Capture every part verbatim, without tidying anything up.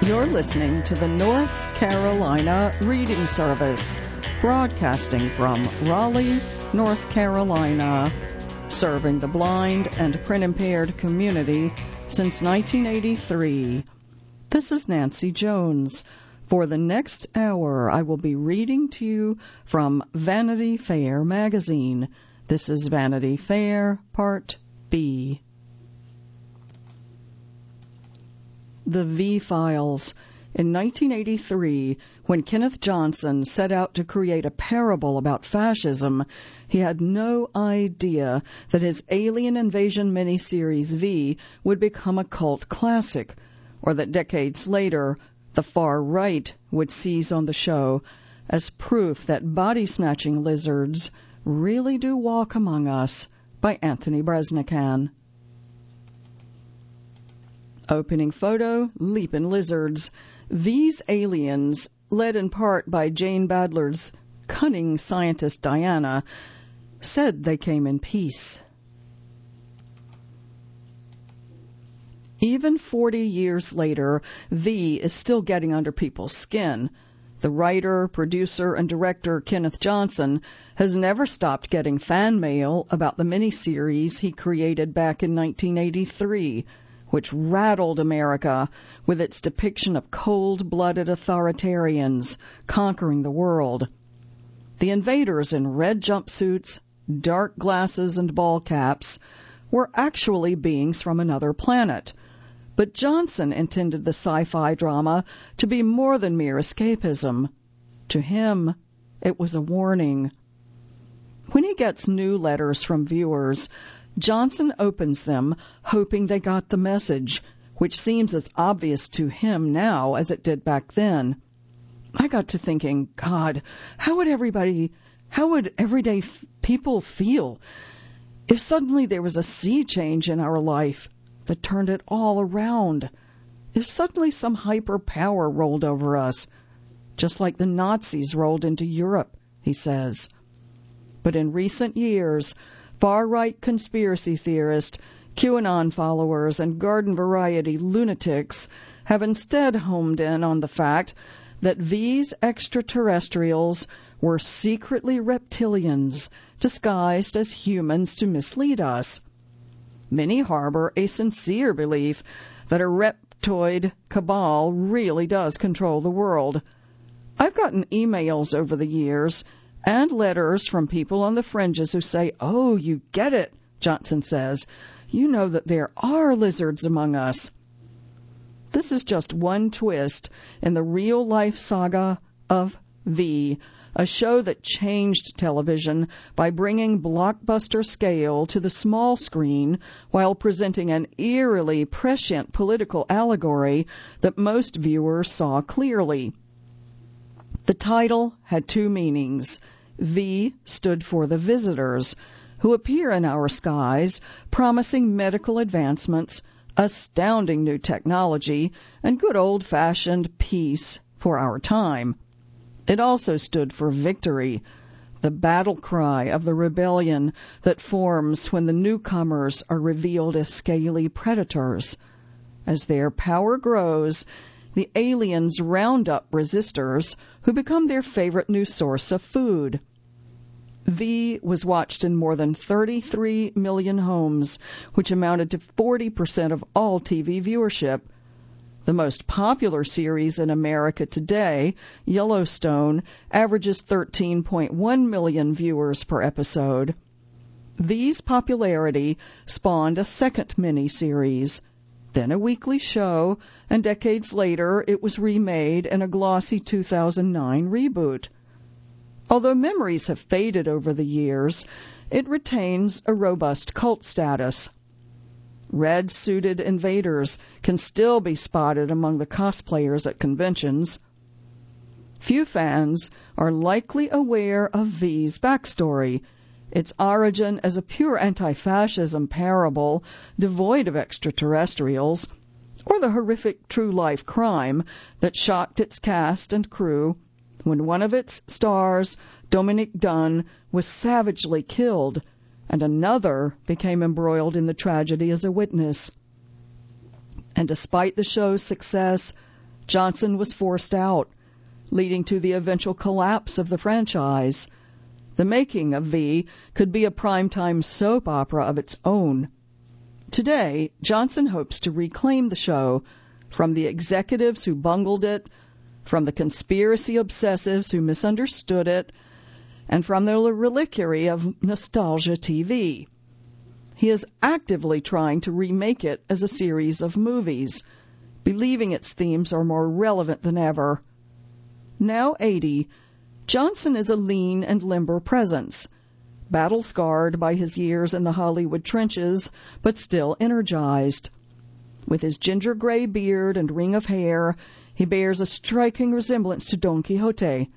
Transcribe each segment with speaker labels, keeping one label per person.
Speaker 1: You're listening to the North Carolina Reading Service, broadcasting from Raleigh, North Carolina, serving the blind and print-impaired community since nineteen eighty-three. This is Nancy Jones. For the next hour, I will be reading to you from Vanity Fair magazine. This is Vanity Fair, Part B. The V-Files. In nineteen eighty-three, when Kenneth Johnson set out to create a parable about fascism, he had no idea that his Alien Invasion miniseries V would become a cult classic, or that decades later, the far right would seize on the show as proof that body-snatching lizards really do walk among us, by Anthony Breznican. Opening photo, Leapin' Lizards. These aliens, led in part by Jane Badler's cunning scientist Diana, said they came in peace. Even forty years later, V is still getting under people's skin. The writer, producer, and director Kenneth Johnson has never stopped getting fan mail about the miniseries he created back in nineteen eighty-three, which rattled America with its depiction of cold-blooded authoritarians conquering the world. The invaders in red jumpsuits, dark glasses, and ball caps were actually beings from another planet. But Johnson intended the sci-fi drama to be more than mere escapism. To him, it was a warning. When he gets new letters from viewers, Johnson opens them, hoping they got the message, which seems as obvious to him now as it did back then. I got to thinking, God, how would everybody, how would everyday f- people feel if suddenly there was a sea change in our life that turned it all around? If suddenly some hyper power rolled over us, just like the Nazis rolled into Europe, he says. But in recent years, far-right conspiracy theorists, QAnon followers, and garden variety lunatics have instead homed in on the fact that these extraterrestrials were secretly reptilians disguised as humans to mislead us. Many harbor a sincere belief that a reptoid cabal really does control the world. I've gotten emails over the years and letters from people on the fringes who say, "Oh, you get it," Johnson says. "You know that there are lizards among us." This is just one twist in the real-life saga of V, a show that changed television by bringing blockbuster scale to the small screen while presenting an eerily prescient political allegory that most viewers saw clearly. The title had two meanings. V stood for the visitors, who appear in our skies, promising medical advancements, astounding new technology, and good old-fashioned peace for our time. It also stood for victory, the battle cry of the rebellion that forms when the newcomers are revealed as scaly predators. As their power grows, the aliens round up resistors who become their favorite new source of food. V was watched in more than thirty-three million homes, which amounted to forty percent of all T V viewership. The most popular series in America today, Yellowstone, averages thirteen point one million viewers per episode. V's popularity spawned a second mini-series, then a weekly show, and decades later it was remade in a glossy two thousand nine reboot. Although memories have faded over the years, it retains a robust cult status. Red-suited invaders can still be spotted among the cosplayers at conventions. Few fans are likely aware of V's backstory, its origin as a pure anti-fascism parable devoid of extraterrestrials, or the horrific true-life crime that shocked its cast and crew when one of its stars, Dominic Dunn, was savagely killed, and another became embroiled in the tragedy as a witness. And despite the show's success, Johnson was forced out, leading to the eventual collapse of the franchise. The making of V could be a primetime soap opera of its own. Today, Johnson hopes to reclaim the show from the executives who bungled it, from the conspiracy obsessives who misunderstood it, and from the reliquary of nostalgia T V. He is actively trying to remake it as a series of movies, believing its themes are more relevant than ever. Now eighty, Johnson is a lean and limber presence, battle-scarred by his years in the Hollywood trenches, but still energized. With his ginger gray beard and ring of hair, he bears a striking resemblance to Don Quixote.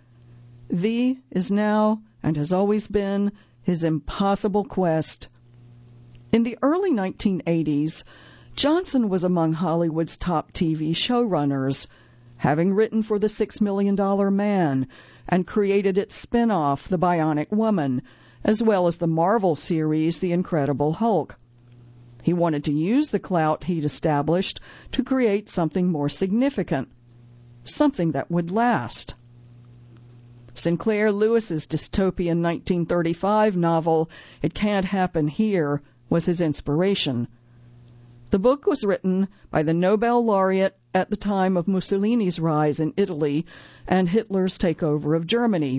Speaker 1: V is now, and has always been, his impossible quest. In the early nineteen eighties, Johnson was among Hollywood's top T V showrunners, having written for The Six Million Dollar Man and created its spin-off, The Bionic Woman, as well as the Marvel series, The Incredible Hulk. He wanted to use the clout he'd established to create something more significant, something that would last. Sinclair Lewis's dystopian nineteen thirty-five novel, It Can't Happen Here, was his inspiration. The book was written by the Nobel laureate at the time of Mussolini's rise in Italy and Hitler's takeover of Germany.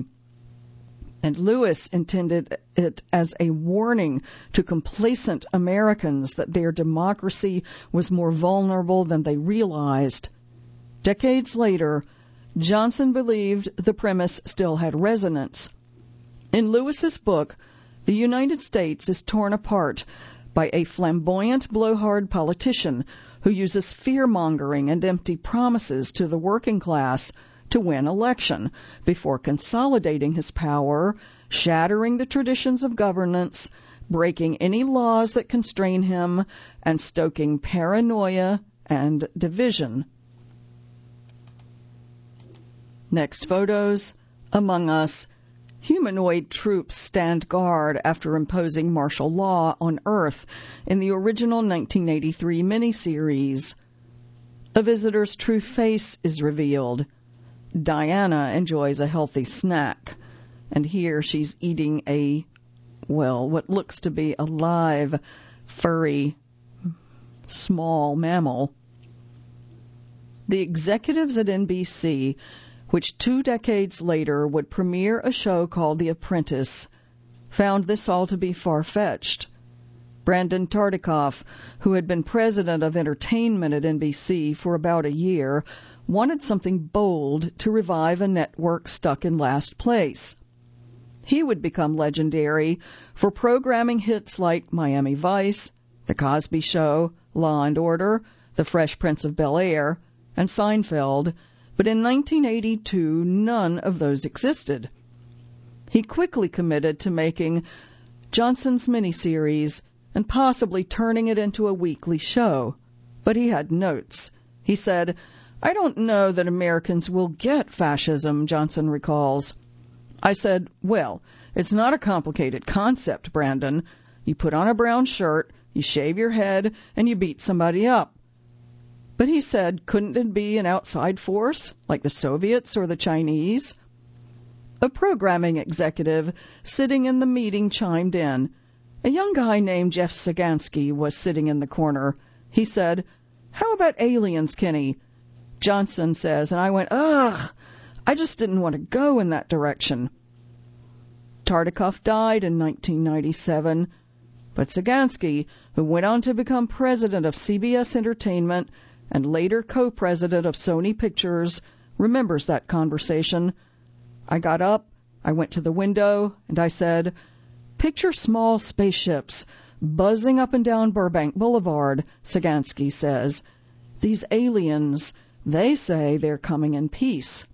Speaker 1: And Lewis intended it as a warning to complacent Americans that their democracy was more vulnerable than they realized. Decades later, Johnson believed the premise still had resonance. In Lewis's book, the United States is torn apart by a flamboyant blowhard politician who uses fear-mongering and empty promises to the working class to win election before consolidating his power, shattering the traditions of governance, breaking any laws that constrain him, and stoking paranoia and division. Next photos. Among Us. Humanoid troops stand guard after imposing martial law on Earth in the original nineteen eighty-three miniseries. A visitor's true face is revealed. Diana enjoys a healthy snack, and here she's eating a, well, what looks to be a live, furry, small mammal. The executives at N B C, which two decades later would premiere a show called The Apprentice, found this all to be far-fetched. Brandon Tartikoff, who had been president of entertainment at N B C for about a year, wanted something bold to revive a network stuck in last place. He would become legendary for programming hits like Miami Vice, The Cosby Show, Law and Order, The Fresh Prince of Bel-Air, and Seinfeld, but in nineteen eighty-two none of those existed. He quickly committed to making Johnson's miniseries and possibly turning it into a weekly show, but he had notes. He said, "I don't know that Americans will get fascism," Johnson recalls. I said, "Well, it's not a complicated concept, Brandon. You put on a brown shirt, you shave your head, and you beat somebody up." But he said, couldn't it be an outside force, like the Soviets or the Chinese? A programming executive sitting in the meeting chimed in. A young guy named Jeff Sagansky was sitting in the corner. He said, "How about aliens, Kenny?" Johnson says, and I went, ugh, I just didn't want to go in that direction. Tartikoff died in nineteen ninety-seven, but Sagansky, who went on to become president of C B S Entertainment and later co-president of Sony Pictures, remembers that conversation. I got up, I went to the window, and I said, "Picture small spaceships buzzing up and down Burbank Boulevard," Sagansky says. "These aliens, they say they're coming in peace."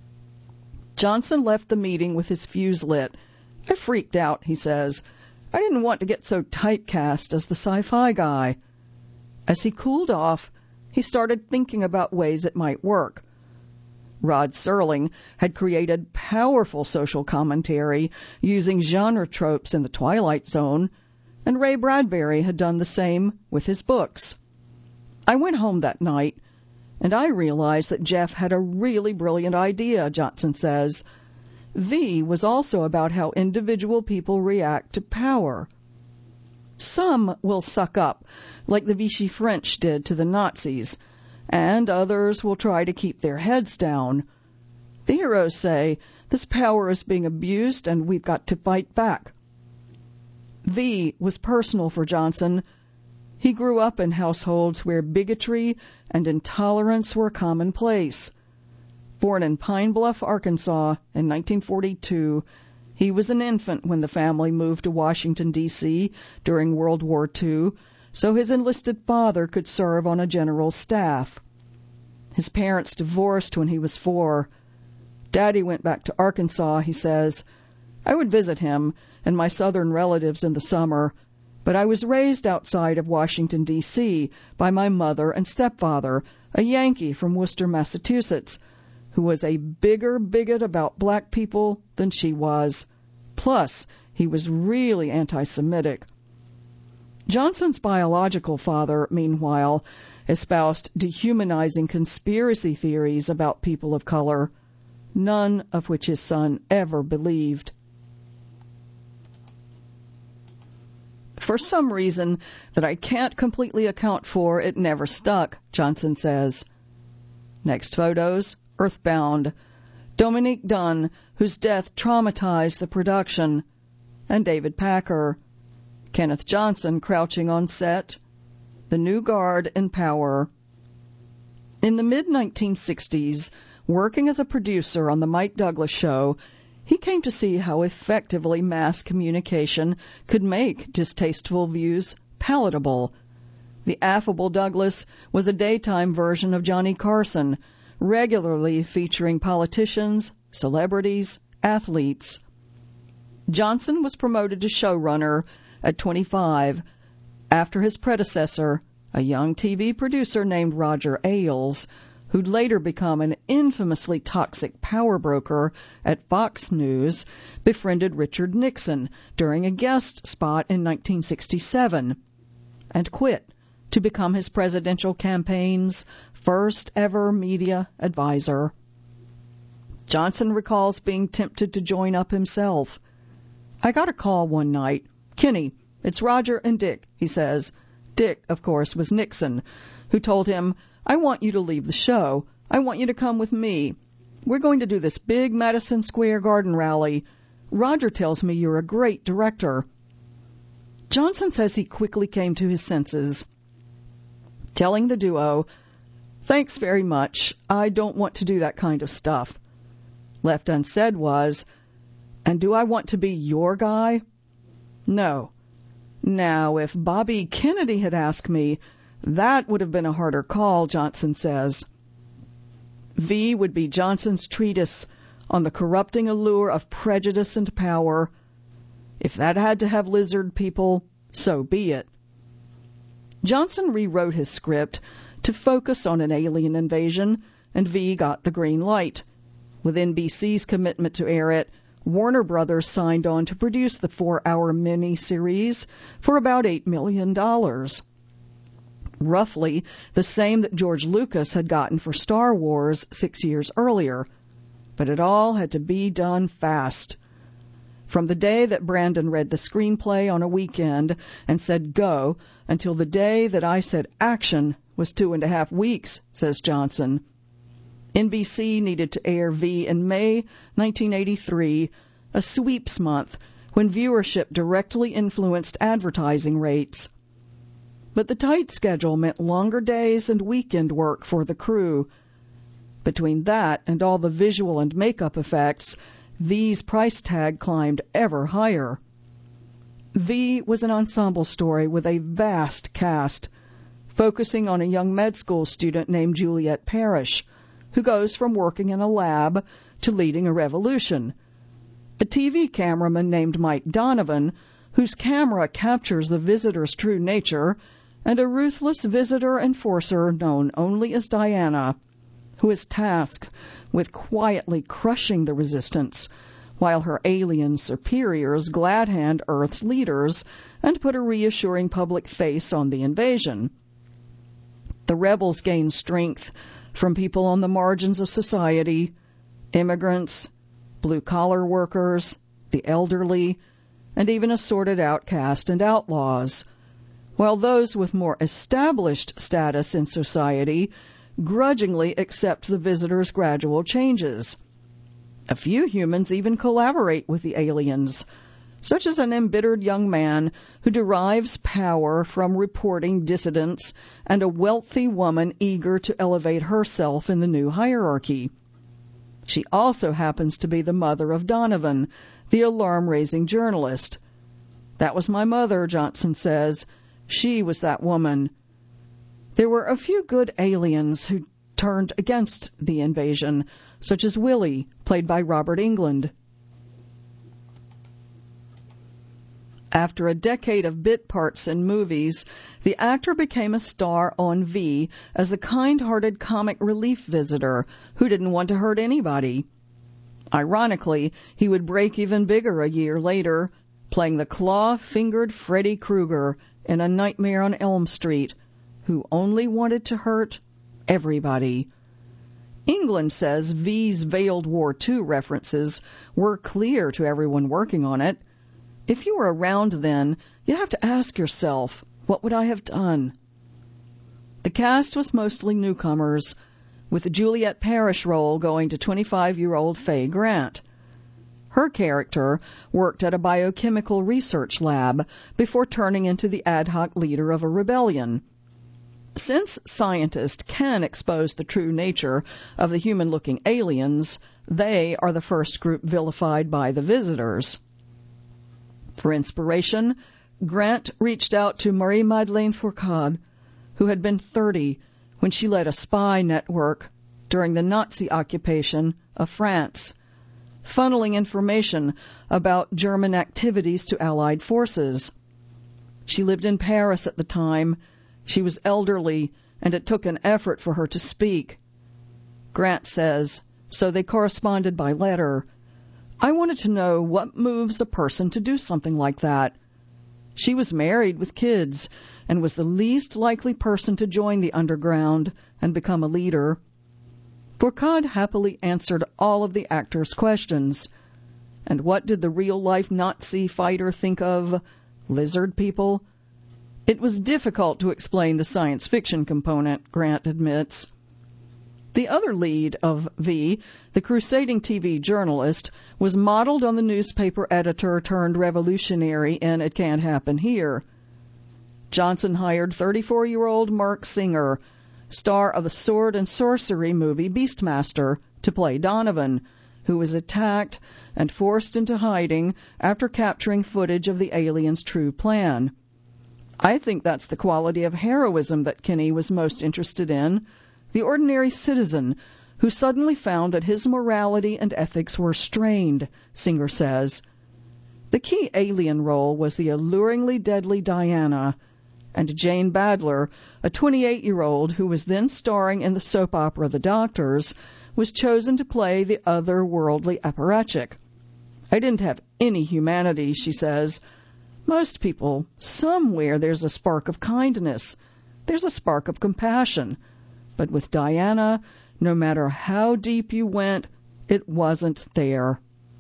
Speaker 1: Johnson left the meeting with his fuse lit. "I freaked out," he says. "I didn't want to get so typecast as the sci-fi guy." As he cooled off, he started thinking about ways it might work. Rod Serling had created powerful social commentary using genre tropes in The Twilight Zone, and Ray Bradbury had done the same with his books. I went home that night, And I realized that Jeff had a really brilliant idea, Johnson says. V was also about how individual people react to power. Some will suck up, like the Vichy French did to the Nazis, and others will try to keep their heads down. The heroes say, this power is being abused and we've got to fight back. V was personal for Johnson. He grew up in households where bigotry and intolerance were commonplace. Born in Pine Bluff, Arkansas in nineteen forty-two, he was an infant when the family moved to Washington, D C during World War Two, so his enlisted father could serve on a general's staff. His parents divorced when he was four. Daddy went back to Arkansas, he says. I would visit him and my southern relatives in the summer, but I was raised outside of Washington, D C by my mother and stepfather, a Yankee from Worcester, Massachusetts, who was a bigger bigot about black people than she was. Plus, he was really anti-Semitic. Johnson's biological father, meanwhile, espoused dehumanizing conspiracy theories about people of color, none of which his son ever believed. For some reason that I can't completely account for, it never stuck, Johnson says. Next photos, Earthbound. Dominique Dunne, whose death traumatized the production, and David Packer. Kenneth Johnson crouching on set. The New Guard in power. In the mid nineteen sixties, working as a producer on The Mike Douglas Show, he came to see how effectively mass communication could make distasteful views palatable. The affable Douglas was a daytime version of Johnny Carson, regularly featuring politicians, celebrities, athletes. Johnson was promoted to showrunner at twenty-five, after his predecessor, a young T V producer named Roger Ailes, who'd later become an infamously toxic power broker at Fox News, befriended Richard Nixon during a guest spot in nineteen sixty-seven, and quit to become his presidential campaign's first ever media advisor. Johnson recalls being tempted to join up himself. I got a call one night. Kenny, it's Roger and Dick, he says. Dick, of course, was Nixon, who told him, I want you to leave the show. I want you to come with me. We're going to do this big Madison Square Garden rally. Roger tells me you're a great director. Johnson says he quickly came to his senses, telling the duo, thanks very much. I don't want to do that kind of stuff. Left unsaid was, and do I want to be your guy? No. Now, if Bobby Kennedy had asked me, that would have been a harder call, Johnson says. V would be Johnson's treatise on the corrupting allure of prejudice and power. If that had to have lizard people, so be it. Johnson rewrote his script to focus on an alien invasion, and V got the green light. With N B C's commitment to air it, Warner Brothers signed on to produce the four-hour mini-series for about eight million dollars. Roughly the same that George Lucas had gotten for Star Wars six years earlier. But it all had to be done fast. From the day that Brandon read the screenplay on a weekend and said go until the day that I said action was two and a half weeks, says Johnson. N B C needed to air V in May nineteen eighty-three, a sweeps month when viewership directly influenced advertising rates. But the tight schedule meant longer days and weekend work for the crew. Between that and all the visual and makeup effects, V's price tag climbed ever higher. V was an ensemble story with a vast cast, focusing on a young med school student named Juliet Parrish, who goes from working in a lab to leading a revolution. A T V cameraman named Mike Donovan, whose camera captures the visitor's true nature, and a ruthless visitor enforcer known only as Diana, who is tasked with quietly crushing the resistance, while her alien superiors glad-hand Earth's leaders and put a reassuring public face on the invasion. The rebels gain strength from people on the margins of society, immigrants, blue-collar workers, the elderly, and even assorted outcasts and outlaws, while those with more established status in society grudgingly accept the visitors' gradual changes. A few humans even collaborate with the aliens, such as an embittered young man who derives power from reporting dissidents and a wealthy woman eager to elevate herself in the new hierarchy. She also happens to be the mother of Donovan, the alarm-raising journalist. "That was my mother," Johnson says. "She was that woman." There were a few good aliens who turned against the invasion, such as Willie, played by Robert Englund. After a decade of bit parts in movies, the actor became a star on V as the kind-hearted comic relief visitor who didn't want to hurt anybody. Ironically, he would break even bigger a year later, playing the claw-fingered Freddy Krueger in A Nightmare on Elm Street, who only wanted to hurt everybody. Englund says V's veiled War Two references were clear to everyone working on it. If you were around then, you have to ask yourself, what would I have done? The cast was mostly newcomers, with the Juliet Parrish role going to twenty-five-year-old Faye Grant. Her character worked at a biochemical research lab before turning into the ad hoc leader of a rebellion. Since scientists can expose the true nature of the human-looking aliens, they are the first group vilified by the visitors. For inspiration, Grant reached out to Marie-Madeleine Fourcade, who had been thirty when she led a spy network during the Nazi occupation of France, funneling information about German activities to Allied forces. She lived in Paris at the time. She was elderly, and it took an effort for her to speak. Grant says, so they corresponded by letter. I wanted to know what moves a person to do something like that. She was married with kids and was the least likely person to join the underground and become a leader. Fourcade happily answered all of the actors' questions. And what did the real-life Nazi fighter think of lizard people? It was difficult to explain the science fiction component, Grant admits. The other lead of V, the crusading T V journalist, was modeled on the newspaper editor turned revolutionary in It Can't Happen Here. Johnson hired thirty-four-year-old Mark Singer, star of the sword and sorcery movie Beastmaster, to play Donovan, who was attacked and forced into hiding after capturing footage of the aliens' true plan. I think that's the quality of heroism that Kinney was most interested in, the ordinary citizen who suddenly found that his morality and ethics were strained, Singer says. The key alien role was the alluringly deadly Diana, and Jane Badler, a twenty-eight-year-old who was then starring in the soap opera The Doctors, was chosen to play the otherworldly apparatchik. I didn't have any humanity, she says. Most people, somewhere there's a spark of kindness. There's a spark of compassion. But with Diana, no matter how deep you went, it wasn't there.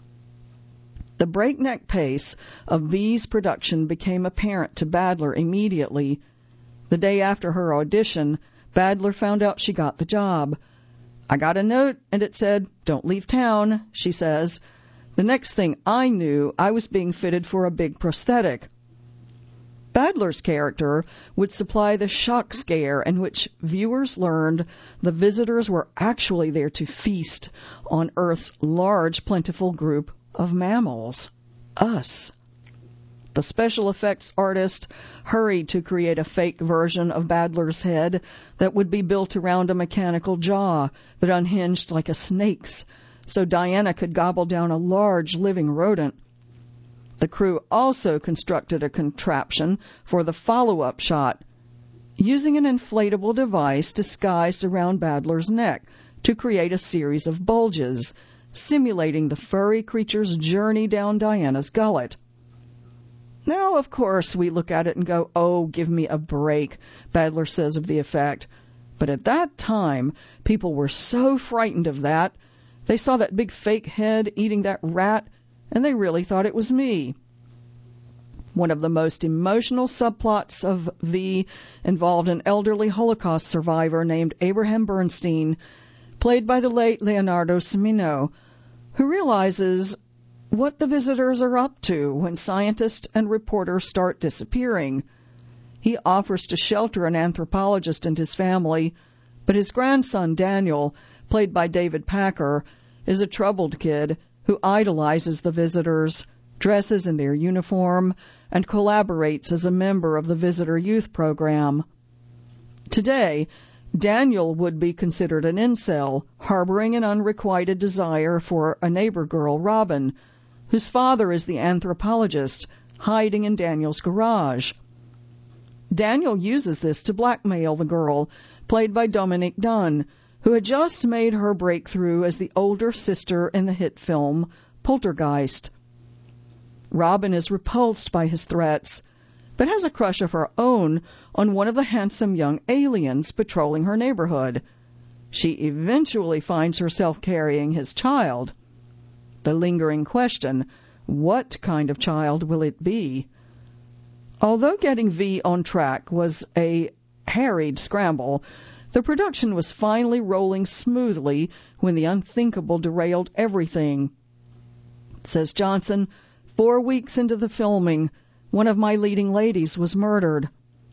Speaker 1: The breakneck pace of V's production became apparent to Badler immediately. The day after her audition, Badler found out she got the job. I got a note, and it said, "Don't leave town," she says. The next thing I knew, I was being fitted for a big prosthetic. Badler's character would supply the shock scare in which viewers learned the visitors were actually there to feast on Earth's large, plentiful group of mammals, us. The special effects artist hurried to create a fake version of Badler's head that would be built around a mechanical jaw that unhinged like a snake's, so Diana could gobble down a large living rodent. The crew also constructed a contraption for the follow-up shot, using an inflatable device disguised around Badler's neck to create a series of bulges, simulating the furry creature's journey down Diana's gullet. Now, of course, we look at it and go, "Oh, give me a break," Badler says of the effect. But at that time, people were so frightened of that. They saw that big fake head eating that rat, and they really thought it was me. One of the most emotional subplots of V involved an elderly Holocaust survivor named Abraham Bernstein, played by the late Leonardo Cimino, who realizes what the visitors are up to when scientists and reporters start disappearing. He offers to shelter an anthropologist and his family, but his grandson, Daniel, played by David Packer, is a troubled kid who idolizes the visitors, dresses in their uniform, and collaborates as a member of the visitor youth program. Today, Daniel would be considered an incel, harboring an unrequited desire for a neighbor girl, Robin, whose father is the anthropologist, hiding in Daniel's garage. Daniel uses this to blackmail the girl, played by Dominique Dunne, who had just made her breakthrough as the older sister in the hit film Poltergeist. Robin is repulsed by his threats, but has a crush of her own on one of the handsome young aliens patrolling her neighborhood. She eventually finds herself carrying his child. The lingering question, what kind of child will it be? Although getting V on track was a harried scramble, the production was finally rolling smoothly when the unthinkable derailed everything. Says Johnson, four weeks into the filming, one of my leading ladies was murdered.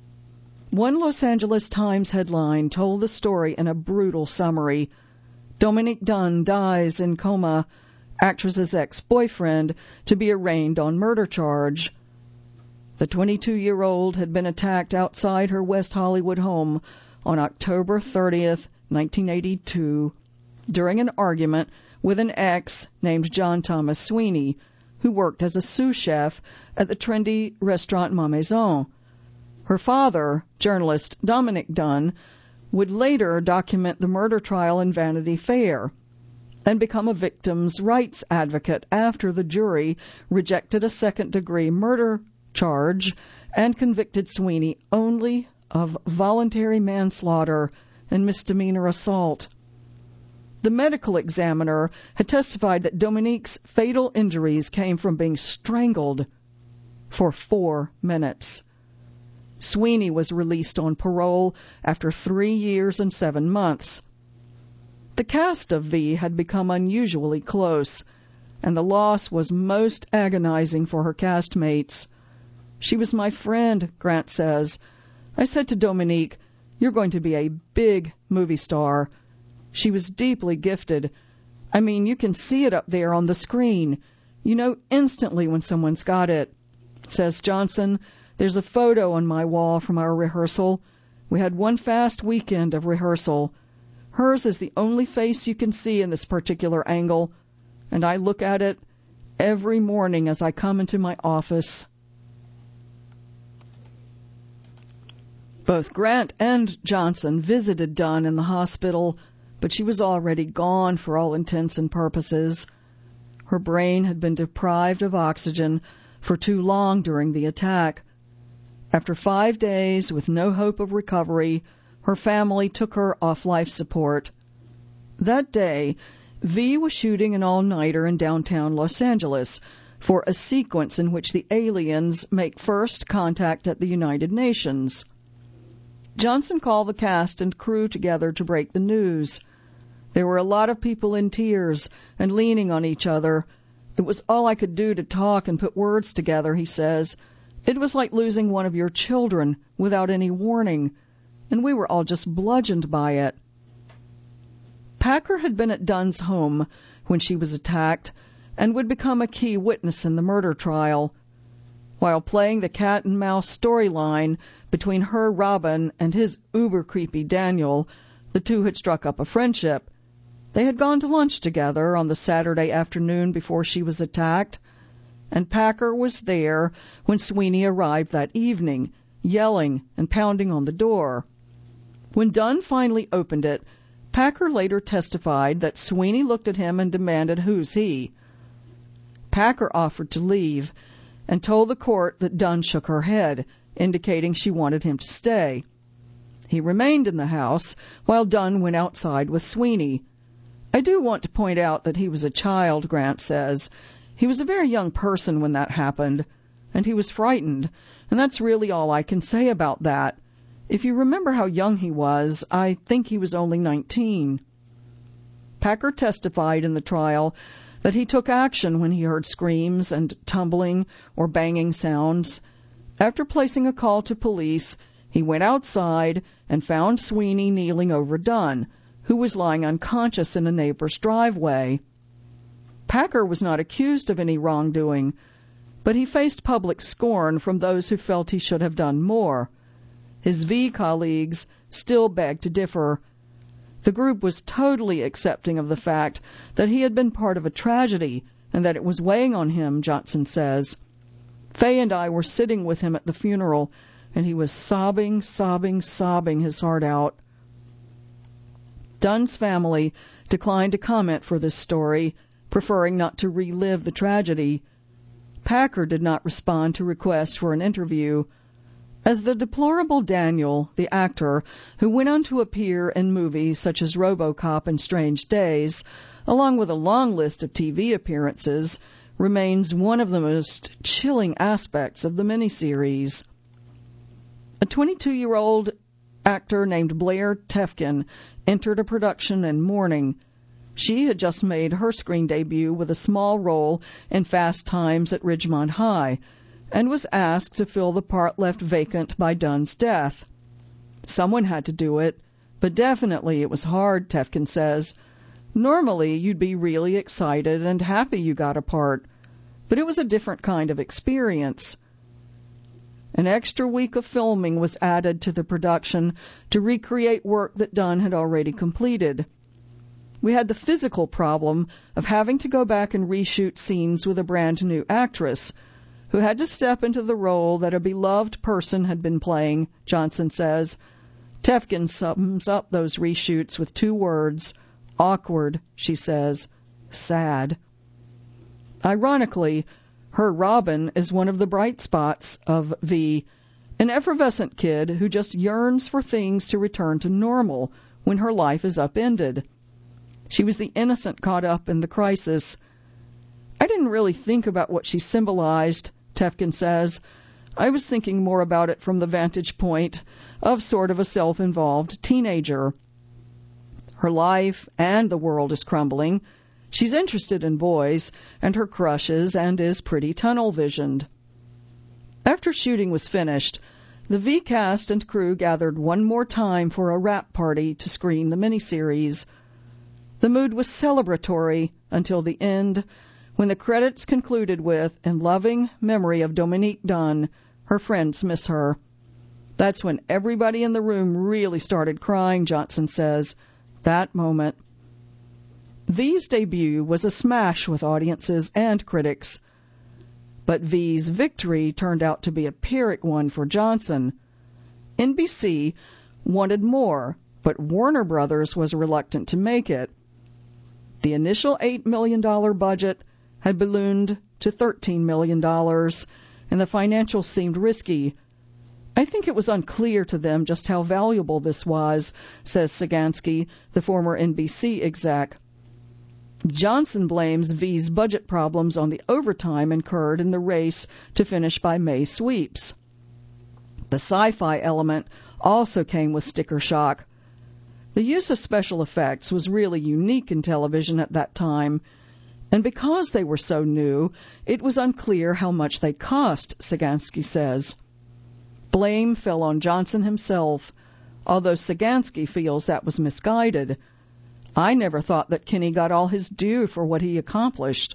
Speaker 1: One Los Angeles Times headline told the story in a brutal summary. Dominique Dunne dies in coma, actress's ex-boyfriend to be arraigned on murder charge. The twenty-two-year-old had been attacked outside her West Hollywood home on October thirtieth, nineteen eighty-two, during an argument with an ex named John Thomas Sweeney, who worked as a sous chef at the trendy restaurant Ma Maison. Her father, journalist Dominique Dunne, would later document the murder trial in Vanity Fair and become a victim's rights advocate after the jury rejected a second-degree murder charge and convicted Sweeney only of voluntary manslaughter and misdemeanor assault. The medical examiner had testified that Dominique's fatal injuries came from being strangled for four minutes. Sweeney was released on parole after three years and seven months. The cast of V had become unusually close, and the loss was most agonizing for her castmates. She was my friend, Grant says. I said to Dominique, you're going to be a big movie star. She was deeply gifted. I mean, you can see it up there on the screen. You know instantly when someone's got it. Says Johnson, there's a photo on my wall from our rehearsal. We had one fast weekend of rehearsal. Hers is the only face you can see in this particular angle, and I look at it every morning as I come into my office. Both Grant and Johnson visited Dunne in the hospital, but she was already gone for all intents and purposes. Her brain had been deprived of oxygen for too long during the attack. After five days with no hope of recovery, her family took her off life support. That day, V was shooting an all-nighter in downtown Los Angeles for a sequence in which the aliens make first contact at the United Nations. Johnson called the cast and crew together to break the news. There were a lot of people in tears and leaning on each other. It was all I could do to talk and put words together, he says. It was like losing one of your children without any warning, and we were all just bludgeoned by it. Packer had been at Dunne's home when she was attacked and would become a key witness in the murder trial. While playing the cat-and-mouse storyline between her, Robin, and his uber-creepy Daniel, the two had struck up a friendship. They had gone to lunch together on the Saturday afternoon before she was attacked, and Packer was there when Sweeney arrived that evening, yelling and pounding on the door. When Dunne finally opened it, Packer later testified that Sweeney looked at him and demanded, "Who's he?" Packer offered to leave and told the court that Dunne shook her head, indicating she wanted him to stay. He remained in the house while Dunn went outside with Sweeney. I do want to point out that he was a child, Grant says. He was a very young person when that happened, and he was frightened, and that's really all I can say about that. If you remember how young he was, I think he was only nineteen. Packer testified in the trial that he took action when he heard screams and tumbling or banging sounds. After placing a call to police, he went outside and found Sweeney kneeling over Dunn, who was lying unconscious in a neighbor's driveway. Packer was not accused of any wrongdoing, but he faced public scorn from those who felt he should have done more. His V colleagues still begged to differ. The group was totally accepting of the fact that he had been part of a tragedy and that it was weighing on him, Johnson says. Fay and I were sitting with him at the funeral, and he was sobbing, sobbing, sobbing his heart out. Dunn's family declined to comment for this story, preferring not to relive the tragedy. Packer did not respond to requests for an interview. As the deplorable Daniel, the actor, who went on to appear in movies such as RoboCop and Strange Days, along with a long list of T V appearances, remains one of the most chilling aspects of the miniseries. A twenty-two-year-old actor named Blair Tefkin entered a production in mourning. She had just made her screen debut with a small role in Fast Times at Ridgemont High, and was asked to fill the part left vacant by Dunn's death. Someone had to do it, but definitely it was hard, Tefkin says. Normally, you'd be really excited and happy you got a part, but it was a different kind of experience. An extra week of filming was added to the production to recreate work that Dunn had already completed. We had the physical problem of having to go back and reshoot scenes with a brand new actress, who had to step into the role that a beloved person had been playing, Johnson says. Tefkin sums up those reshoots with two words, awkward, she says, sad. Ironically, her Robin is one of the bright spots of V, an effervescent kid who just yearns for things to return to normal when her life is upended. She was the innocent caught up in the crisis. I didn't really think about what she symbolized, Tefkin says. I was thinking more about it from the vantage point of sort of a self-involved teenager. Her life and the world is crumbling. She's interested in boys and her crushes and is pretty tunnel-visioned. After shooting was finished, the V cast and crew gathered one more time for a wrap party to screen the miniseries. The mood was celebratory until the end, when the credits concluded with, in loving memory of Dominique Dunn, her friends miss her. That's when everybody in the room really started crying, Johnson says. That moment. V's debut was a smash with audiences and critics. But V's victory turned out to be a Pyrrhic one for Johnson. N B C wanted more, but Warner Brothers was reluctant to make it. The initial eight million dollars budget had ballooned to thirteen million dollars, and the financials seemed risky. I think it was unclear to them just how valuable this was, says Sagansky, the former N B C exec. Johnson blames V's budget problems on the overtime incurred in the race to finish by May sweeps. The sci-fi element also came with sticker shock. The use of special effects was really unique in television at that time, and because they were so new, it was unclear how much they cost, Sagansky says. Blame fell on Johnson himself, although Sagansky feels that was misguided. I never thought that Kinney got all his due for what he accomplished.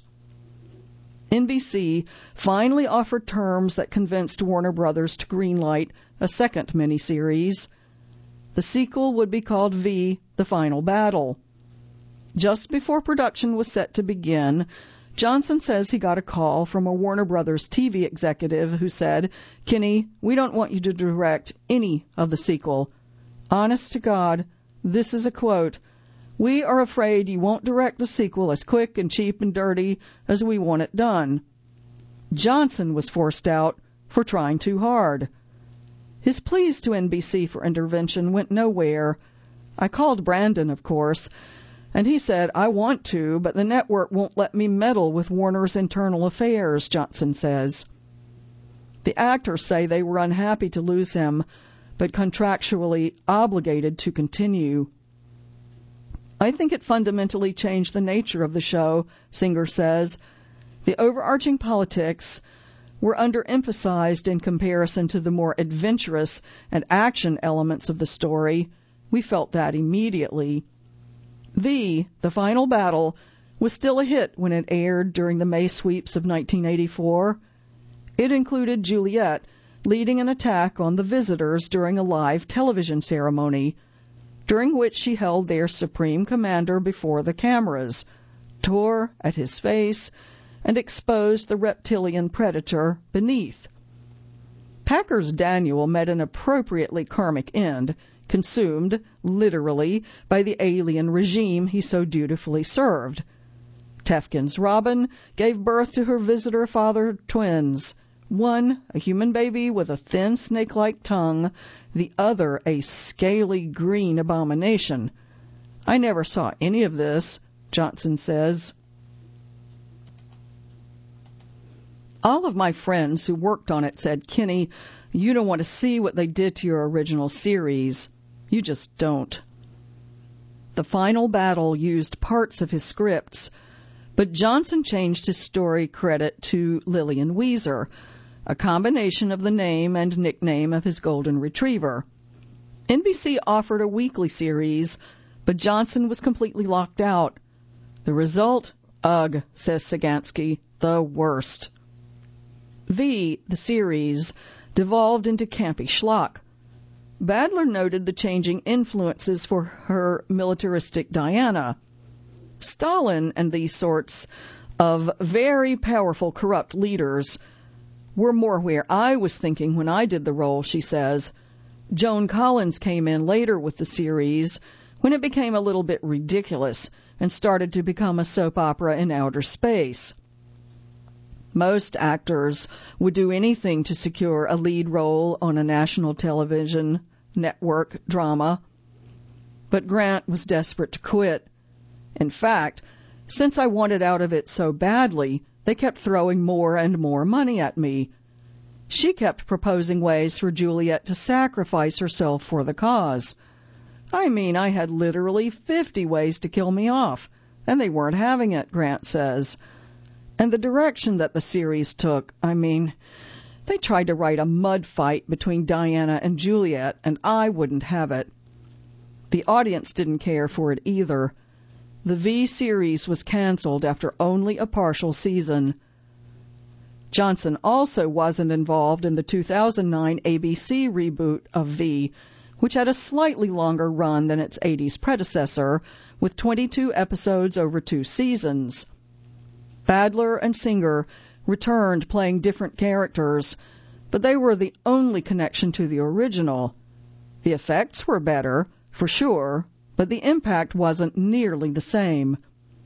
Speaker 1: N B C finally offered terms that convinced Warner Brothers to greenlight a second miniseries. The sequel would be called V, The Final Battle. Just before production was set to begin, Johnson says he got a call from a Warner Brothers T V executive who said, "Kinney, we don't want you to direct any of the sequel. Honest to God, this is a quote. We are afraid you won't direct the sequel as quick and cheap and dirty as we want it done." Johnson was forced out for trying too hard. His pleas to N B C for intervention went nowhere. I called Brandon, of course, and he said, "I want to, but the network won't let me meddle with Warner's internal affairs," Johnson says. The actors say they were unhappy to lose him, but contractually obligated to continue. "I think it fundamentally changed the nature of the show," Singer says. "The overarching politics were underemphasized in comparison to the more adventurous and action elements of the story. We felt that immediately." V, The Final Battle, was still a hit when it aired during the May sweeps of nineteen eighty-four. It included Juliet leading an attack on the visitors during a live television ceremony, during which she held their supreme commander before the cameras, tore at his face, and exposed the reptilian predator beneath. Packer's Daniel met an appropriately karmic end, consumed, literally, by the alien regime he so dutifully served. Tefkin's Robin gave birth to her visitor father twins, one a human baby with a thin snake-like tongue, the other a scaly green abomination. "I never saw any of this," Johnson says. "All of my friends who worked on it said, 'Kinney, you don't want to see what they did to your original series. You just don't.'" The Final Battle used parts of his scripts, but Johnson changed his story credit to Lillian Weezer, a combination of the name and nickname of his golden retriever. N B C offered a weekly series, but Johnson was completely locked out. The result? Ugh, says Sagansky, the worst. V, the series, devolved into campy schlock. Badler noted the changing influences for her militaristic Diana. Stalin and these sorts of very powerful corrupt leaders were more where I was thinking when I did the role, she says. Joan Collins came in later with the series when it became a little bit ridiculous and started to become a soap opera in outer space. Most actors would do anything to secure a lead role on a national television network drama, but Grant was desperate to quit. In fact, since I wanted out of it so badly, they kept throwing more and more money at me. She kept proposing ways for Juliet to sacrifice herself for the cause. I mean, I had literally fifty ways to kill me off, and they weren't having it, Grant says. And the direction that the series took, I mean, they tried to write a mud fight between Diana and Juliet, and I wouldn't have it. The audience didn't care for it either. The V series was canceled after only a partial season. Johnson also wasn't involved in the two thousand nine A B C reboot of V, which had a slightly longer run than its eighties predecessor, with twenty-two episodes over two seasons. Badler and Singer returned playing different characters, but they were the only connection to the original. The effects were better, for sure, but the impact wasn't nearly the same.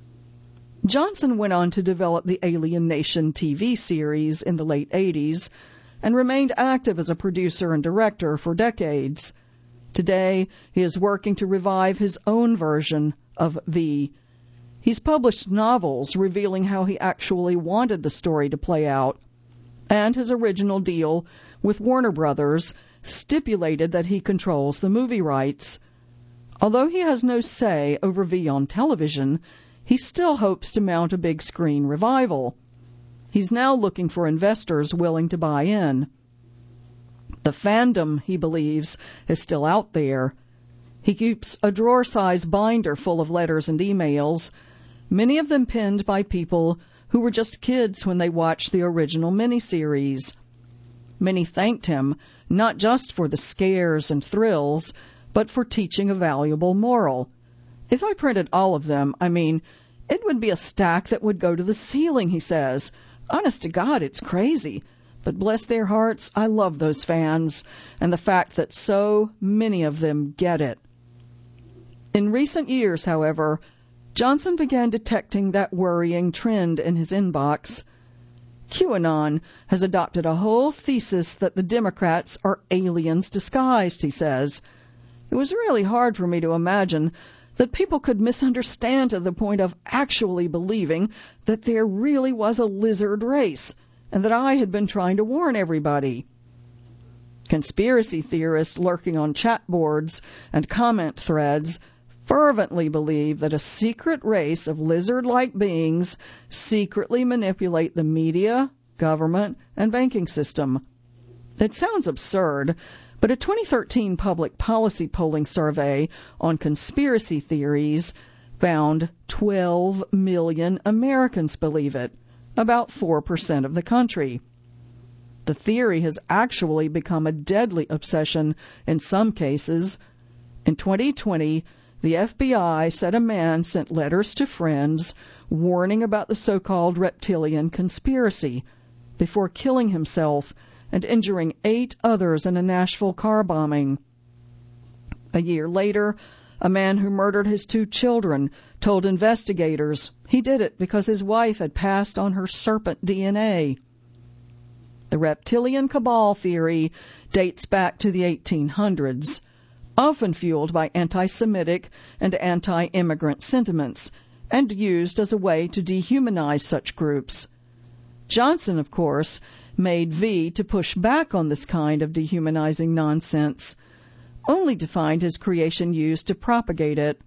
Speaker 1: Johnson went on to develop the Alien Nation T V series in the late eighties and remained active as a producer and director for decades. Today, he is working to revive his own version of V. He's published novels revealing how he actually wanted the story to play out, and his original deal with Warner Brothers stipulated that he controls the movie rights. Although he has no say over V on television, he still hopes to mount a big screen revival. He's now looking for investors willing to buy in. The fandom, he believes, is still out there. He keeps a drawer-sized binder full of letters and emails, many of them penned by people who were just kids when they watched the original miniseries. Many thanked him, not just for the scares and thrills, but for teaching a valuable moral. If I printed all of them, I mean, it would be a stack that would go to the ceiling, he says. Honest to God, it's crazy. But bless their hearts, I love those fans, and the fact that so many of them get it. In recent years, however, Johnson began detecting that worrying trend in his inbox. QAnon has adopted a whole thesis that the Democrats are aliens disguised, he says. It was really hard for me to imagine that people could misunderstand to the point of actually believing that there really was a lizard race, and that I had been trying to warn everybody. Conspiracy theorists lurking on chat boards and comment threads fervently believe that a secret race of lizard-like beings secretly manipulate the media, government, and banking system. It sounds absurd, but a twenty thirteen public policy polling survey on conspiracy theories found twelve million Americans believe it, about four percent of the country. The theory has actually become a deadly obsession in some cases. In twenty twenty, the F B I said a man sent letters to friends warning about the so-called reptilian conspiracy before killing himself and injuring eight others in a Nashville car bombing. A year later, a man who murdered his two children told investigators he did it because his wife had passed on her serpent D N A. The reptilian cabal theory dates back to the eighteen hundreds, often fueled by anti-Semitic and anti-immigrant sentiments, and used as a way to dehumanize such groups. Johnson, of course, made V to push back on this kind of dehumanizing nonsense, only to find his creation used to propagate it.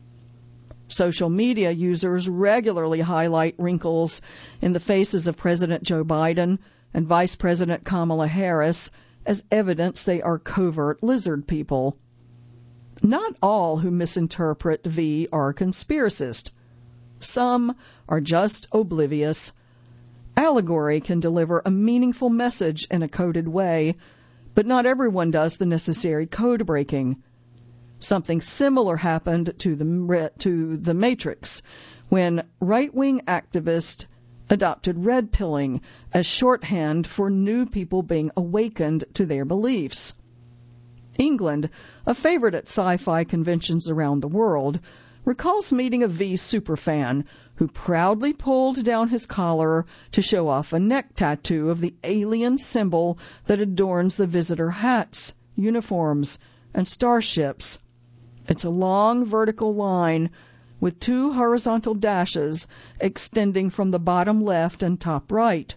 Speaker 1: Social media users regularly highlight wrinkles in the faces of President Joe Biden and Vice President Kamala Harris as evidence they are covert lizard people. Not all who misinterpret V are conspiracists. Some are just oblivious. Allegory can deliver a meaningful message in a coded way, but not everyone does the necessary code breaking. Something similar happened to the, to the Matrix when right-wing activists adopted red pilling as shorthand for new people being awakened to their beliefs. England, a favorite at sci-fi conventions around the world, recalls meeting a V superfan who proudly pulled down his collar to show off a neck tattoo of the alien symbol that adorns the visitor hats, uniforms, and starships. It's a long vertical line with two horizontal dashes extending from the bottom left and top right.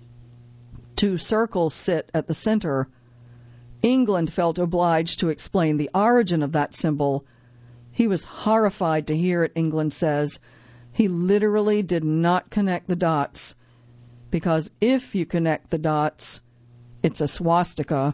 Speaker 1: Two circles sit at the center. England felt obliged to explain the origin of that symbol. He was horrified to hear it, England says. He literally did not connect the dots, because if you connect the dots, it's a swastika.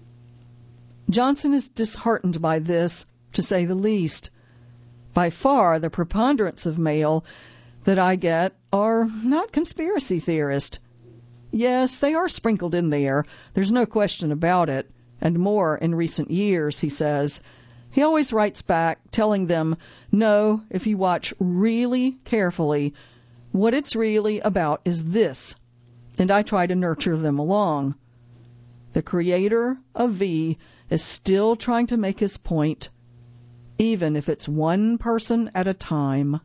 Speaker 1: Johnson is disheartened by this, to say the least. By far, the preponderance of mail that I get are not conspiracy theorists. Yes, they are sprinkled in there. There's no question about it. And more in recent years, he says. He always writes back telling them, no, if you watch really carefully, what it's really about is this. And I try to nurture them along. The creator of V is still trying to make his point, even if it's one person at a time.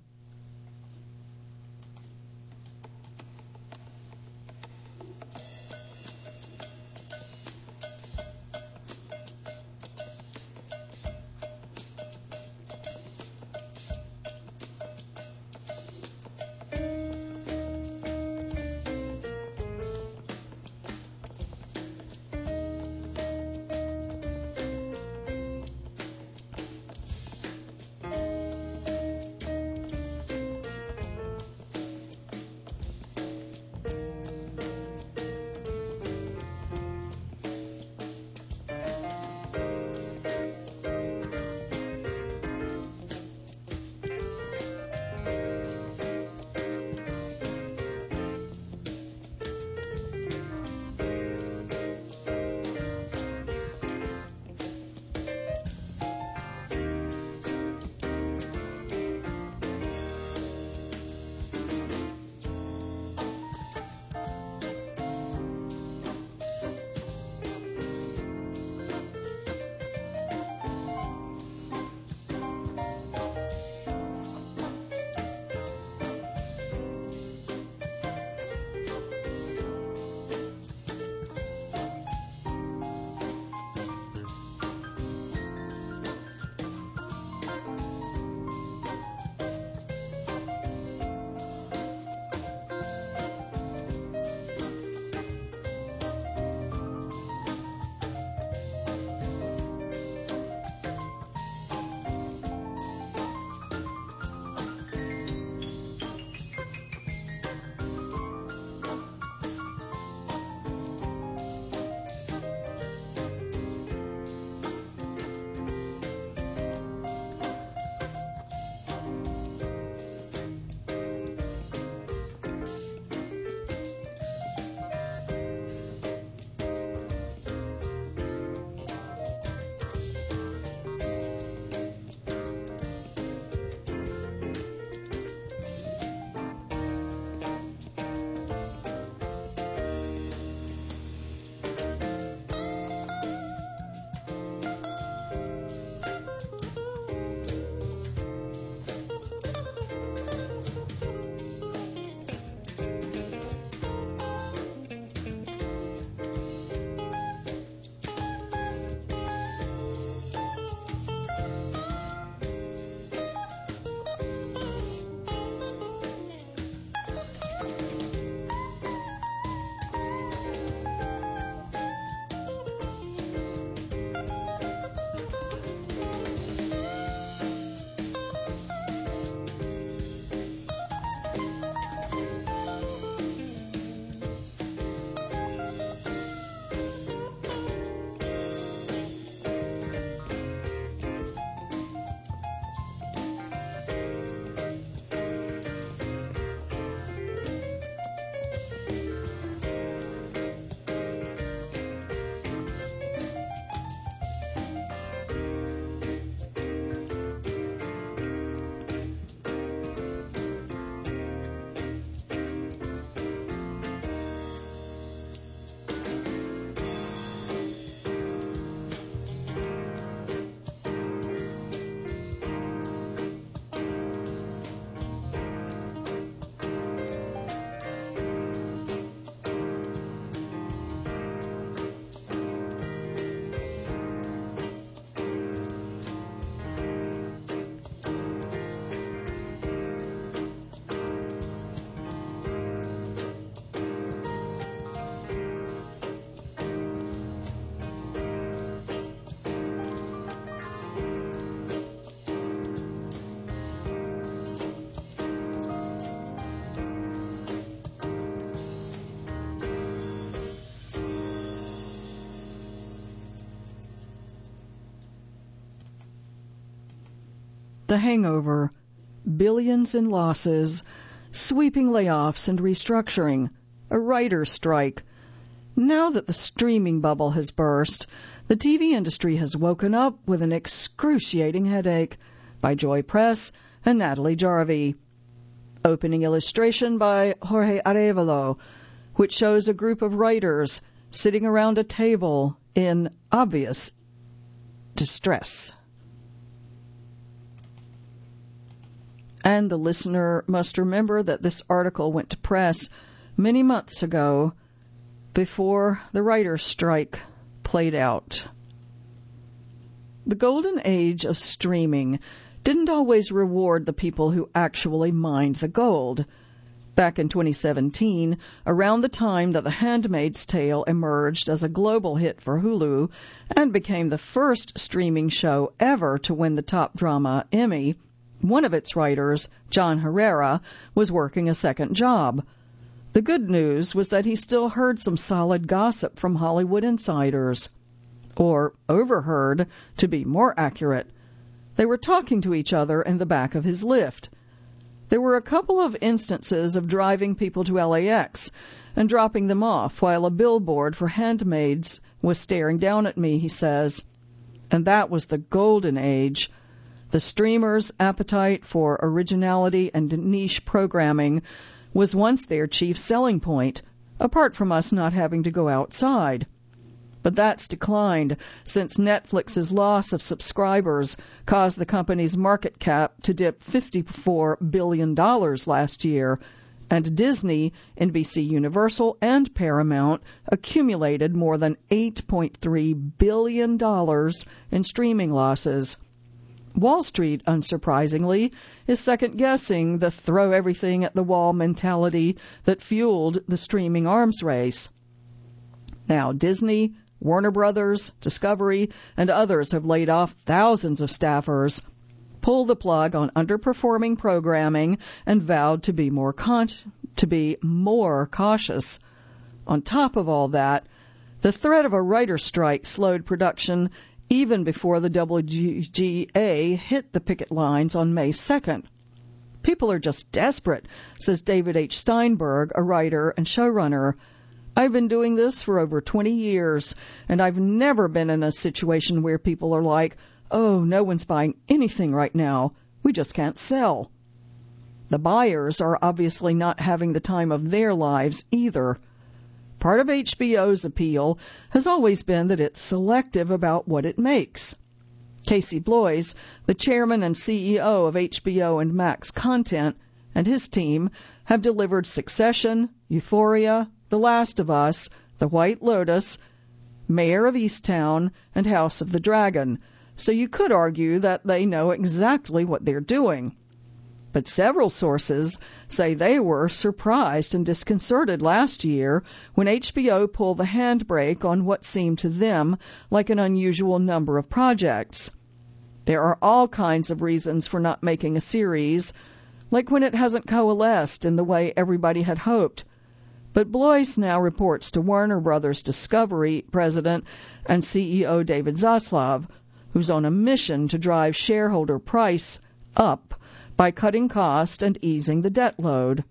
Speaker 1: The hangover, billions in losses, sweeping layoffs and restructuring, a writer's strike. Now that the streaming bubble has burst, the T V industry has woken up with an excruciating headache. By Joy Press and Natalie Jarvie. Opening illustration by Jorge Arevalo, which shows a group of writers sitting around a table in obvious distress. And the listener must remember that this article went to press many months ago, before the writer's strike played out. The golden age of streaming didn't always reward the people who actually mined the gold. Back in twenty seventeen, around the time that The Handmaid's Tale emerged as a global hit for Hulu and became the first streaming show ever to win the top drama Emmy, one of its writers, John Herrera, was working a second job. The good news was that he still heard some solid gossip from Hollywood insiders. Or overheard, to be more accurate. They were talking to each other in the back of his Lyft. There were a couple of instances of driving people to L A X and dropping them off while a billboard for Handmaids was staring down at me, he says. And that was the golden age. The streamers' appetite for originality and niche programming was once their chief selling point, apart from us not having to go outside. But that's declined since Netflix's loss of subscribers caused the company's market cap to dip fifty-four billion dollars last year, and Disney, N B C Universal, and Paramount accumulated more than eight point three billion dollars in streaming losses. Wall Street, unsurprisingly, is second-guessing the throw-everything-at-the-wall mentality that fueled the streaming arms race. Now, Disney, Warner Brothers, Discovery, and others have laid off thousands of staffers, pulled the plug on underperforming programming, and vowed to be more con- to be more cautious. On top of all that, the threat of a writer's strike slowed production even before the W G A hit the picket lines on May second. People are just desperate, says David H. Steinberg, a writer and showrunner. I've been doing this for over twenty years, and I've never been in a situation where people are like, oh, no one's buying anything right now. We just can't sell. The buyers are obviously not having the time of their lives either. Part of H B O's appeal has always been that it's selective about what it makes. Casey Bloys, the chairman and C E O of H B O and Max Content, and his team have delivered Succession, Euphoria, The Last of Us, The White Lotus, Mayor of Easttown, and House of the Dragon, so you could argue that they know exactly what they're doing. But several sources say they were surprised and disconcerted last year when H B O pulled the handbrake on what seemed to them like an unusual number of projects. There are all kinds of reasons for not making a series, like when it hasn't coalesced in the way everybody had hoped. But Bloys now reports to Warner Brothers Discovery president and C E O David Zaslav, who's on a mission to drive shareholder price up by cutting cost and easing the debt load.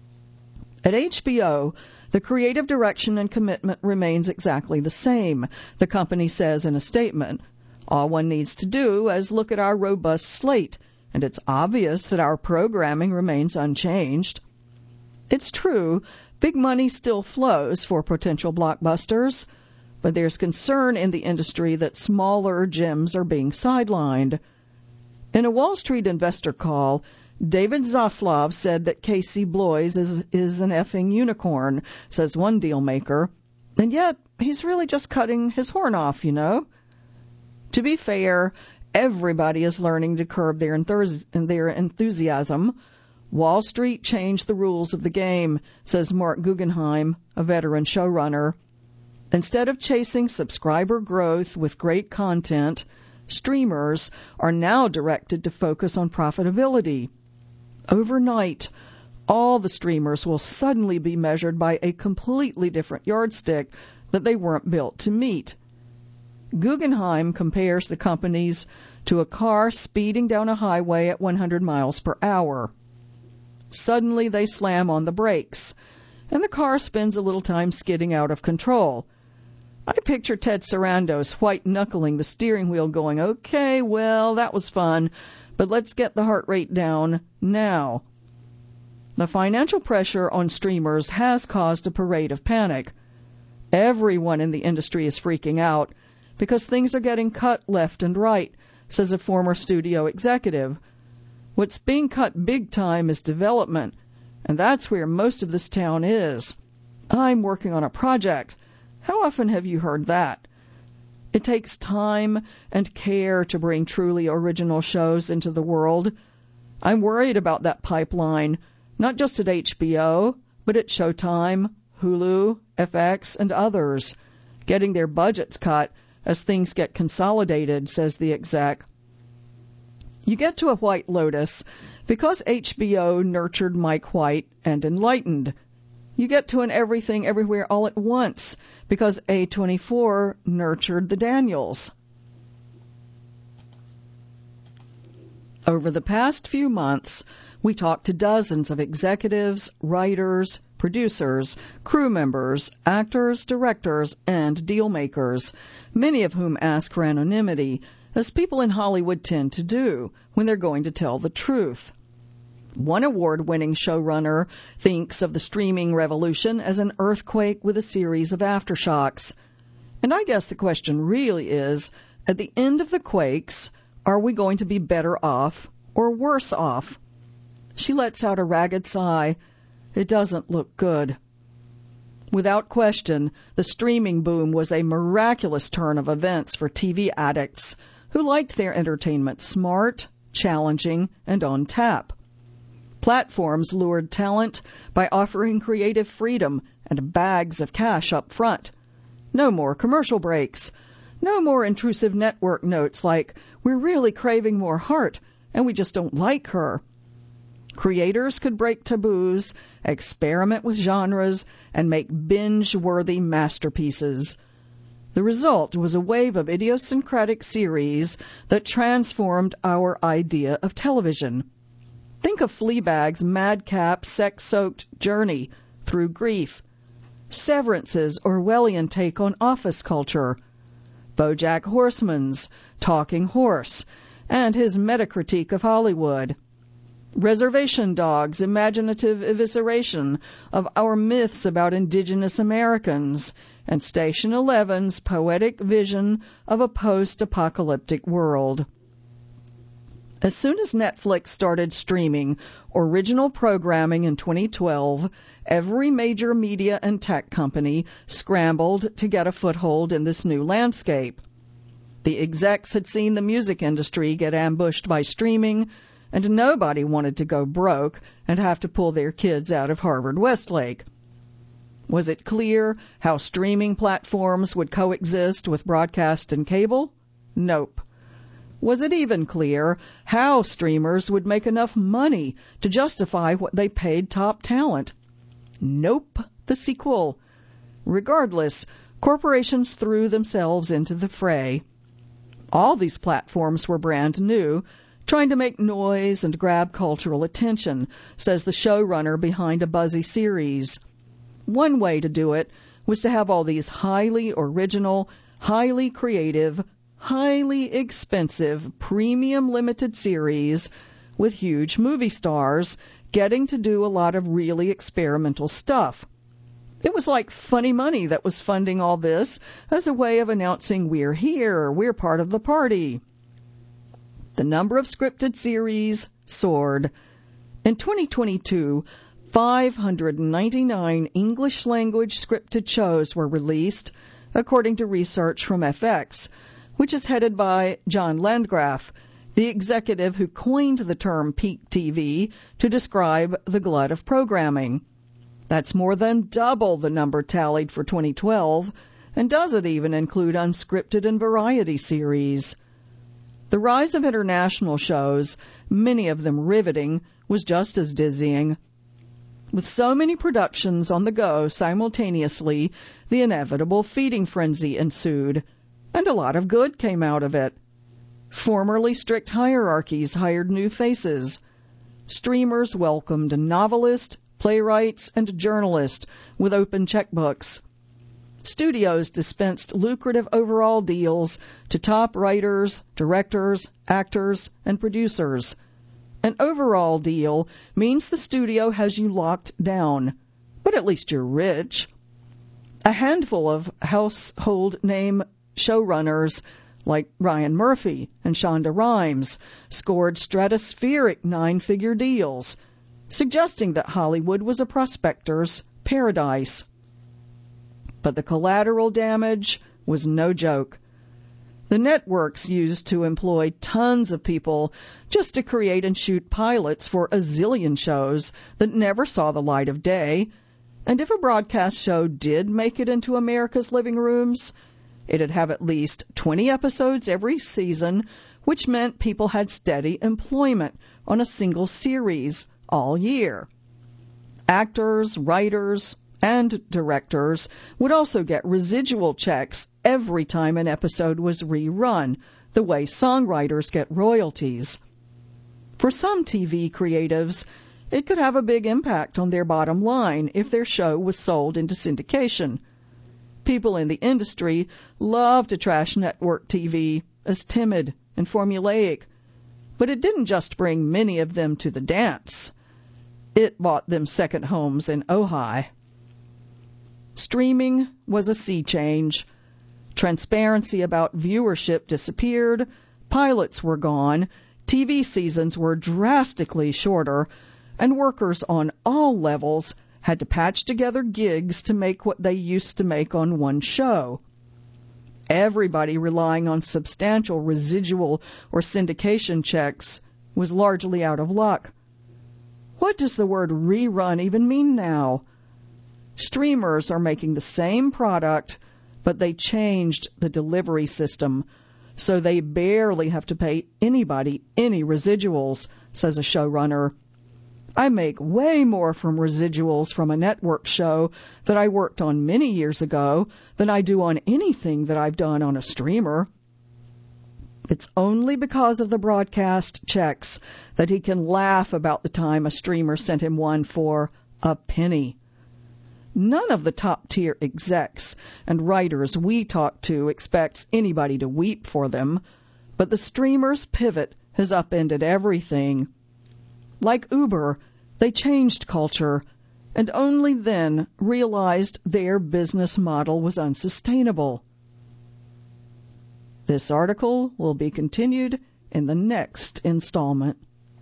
Speaker 1: At H B O, the creative direction and commitment remains exactly the same, the company says in a statement. All one needs to do is look at our robust slate, and it's obvious that our programming remains unchanged. It's true, big money still flows for potential blockbusters, but there's concern in the industry that smaller gems are being sidelined. In a Wall Street investor call, David Zaslav said that Casey Bloys is, is an effing unicorn, says one deal maker, and yet he's really just cutting his horn off, you know. To be fair, everybody is learning to curb their, enthus- their enthusiasm. Wall Street changed the rules of the game, says Mark Guggenheim, a veteran showrunner. Instead of chasing subscriber growth with great content, streamers are now directed to focus on profitability. Overnight, all the streamers will suddenly be measured by a completely different yardstick that they weren't built to meet. Guggenheim compares the companies to a car speeding down a highway at one hundred miles per hour. Suddenly they slam on the brakes, and the car spends a little time skidding out of control. I picture Ted Sarandos white-knuckling the steering wheel going, okay, well, that was fun, but let's get the heart rate down now. The financial pressure on streamers has caused a parade of panic. Everyone in the industry is freaking out because things are getting cut left and right, says a former studio executive. What's being cut big time is development, and that's where most of this town is. I'm working on a project. How often have you heard that? It takes time and care to bring truly original shows into the world. I'm worried about that pipeline, not just at H B O, but at Showtime, Hulu, F X, and others, getting their budgets cut as things get consolidated, says the exec. You get to a White Lotus because H B O nurtured Mike White and Enlightened. You get to an Everything Everywhere All at Once because A twenty-four nurtured the Daniels. Over the past few months, we talked to dozens of executives, writers, producers, crew members, actors, directors, and deal makers, many of whom ask for anonymity, as people in Hollywood tend to do when they're going to tell the truth. One award-winning showrunner thinks of the streaming revolution as an earthquake with a series of aftershocks. And I guess the question really is, at the end of the quakes, are we going to be better off or worse off? She lets out a ragged sigh. It doesn't look good. Without question, the streaming boom was a miraculous turn of events for T V addicts who liked their entertainment smart, challenging, and on tap. Platforms lured talent by offering creative freedom and bags of cash up front. No more commercial breaks. No more intrusive network notes like, we're really craving more heart, and we just don't like her. Creators could break taboos, experiment with genres, and make binge-worthy masterpieces. The result was a wave of idiosyncratic series that transformed our idea of television. Think of Fleabag's madcap, sex-soaked journey through grief, Severance's Orwellian take on office culture, BoJack Horseman's Talking Horse, and his metacritique of Hollywood, Reservation Dogs' imaginative evisceration of our myths about indigenous Americans, and Station Eleven's poetic vision of a post-apocalyptic world. As soon as Netflix started streaming original programming in twenty twelve, every major media and tech company scrambled to get a foothold in this new landscape. The execs had seen the music industry get ambushed by streaming, and nobody wanted to go broke and have to pull their kids out of Harvard Westlake. Was it clear how streaming platforms would coexist with broadcast and cable? Nope. Was it even clear how streamers would make enough money to justify what they paid top talent? Nope, the sequel. Regardless, corporations threw themselves into the fray. All these platforms were brand new, trying to make noise and grab cultural attention, says the showrunner behind a buzzy series. One way to do it was to have all these highly original, highly creative, highly expensive, premium limited series with huge movie stars getting to do a lot of really experimental stuff. It was like funny money that was funding all this as a way of announcing we're here, we're part of the party. The number of scripted series soared. In twenty twenty-two, five hundred ninety-nine English-language scripted shows were released, according to research from F X, which is headed by John Landgraf, the executive who coined the term peak T V to describe the glut of programming. That's more than double the number tallied for twenty twelve, and doesn't even include unscripted and variety series. The rise of international shows, many of them riveting, was just as dizzying. With so many productions on the go simultaneously, the inevitable feeding frenzy ensued. and a lot of good came out of it. Formerly strict hierarchies hired new faces. Streamers welcomed novelists, playwrights, and journalists with open checkbooks. Studios dispensed lucrative overall deals to top writers, directors, actors, and producers. An overall deal means the studio has you locked down, but at least you're rich. A handful of household name showrunners like Ryan Murphy and Shonda Rhimes scored stratospheric nine-figure deals, suggesting that Hollywood was a prospector's paradise. But the collateral damage was no joke. The networks used to employ tons of people just to create and shoot pilots for a zillion shows that never saw the light of day, and if a broadcast show did make it into America's living rooms, it'd have at least twenty episodes every season, which meant people had steady employment on a single series all year. Actors, writers, and directors would also get residual checks every time an episode was rerun, the way songwriters get royalties. For some T V creatives, it could have a big impact on their bottom line if their show was sold into syndication. People in the industry love to trash network T V as timid and formulaic, but it didn't just bring many of them to the dance. It bought them second homes in Ojai. Streaming was a sea change. Transparency about viewership disappeared, pilots were gone, T V seasons were drastically shorter, and workers on all levels had to patch together gigs to make what they used to make on one show. Everybody relying on substantial residual or syndication checks was largely out of luck. What does the word rerun even mean now? Streamers are making the same product, but they changed the delivery system, so they barely have to pay anybody any residuals, says a showrunner. I make way more from residuals from a network show that I worked on many years ago than I do on anything that I've done on a streamer. It's only because of the broadcast checks that he can laugh about the time a streamer sent him one for a penny. None of the top-tier execs and writers we talk to expects anybody to weep for them, but the streamer's pivot has upended everything. Like Uber, they changed culture, and only then realized their business model was unsustainable. This article will be continued in the next installment.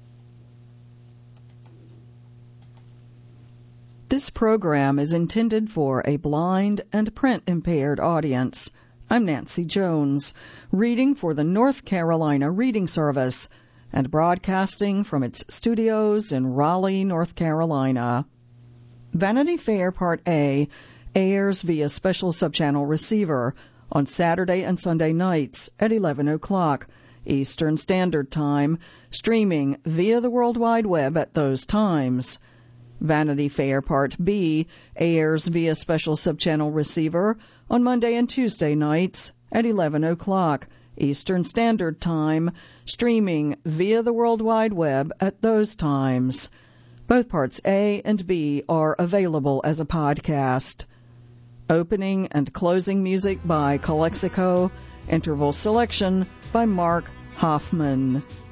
Speaker 1: This program is intended for a blind and print-impaired audience. I'm Nancy Jones, reading for the North Carolina Reading Service and broadcasting from its studios in Raleigh, North Carolina. Vanity Fair Part A airs via special subchannel receiver on Saturday and Sunday nights at eleven o'clock Eastern Standard Time, streaming via the World Wide Web at those times. Vanity Fair Part B airs via special subchannel receiver on Monday and Tuesday nights at eleven o'clock Eastern Standard Time, streaming via the World Wide Web at those times. Both Parts A and B are available as a podcast. Opening and closing music by Calexico. Interval selection by Mark Hoffman.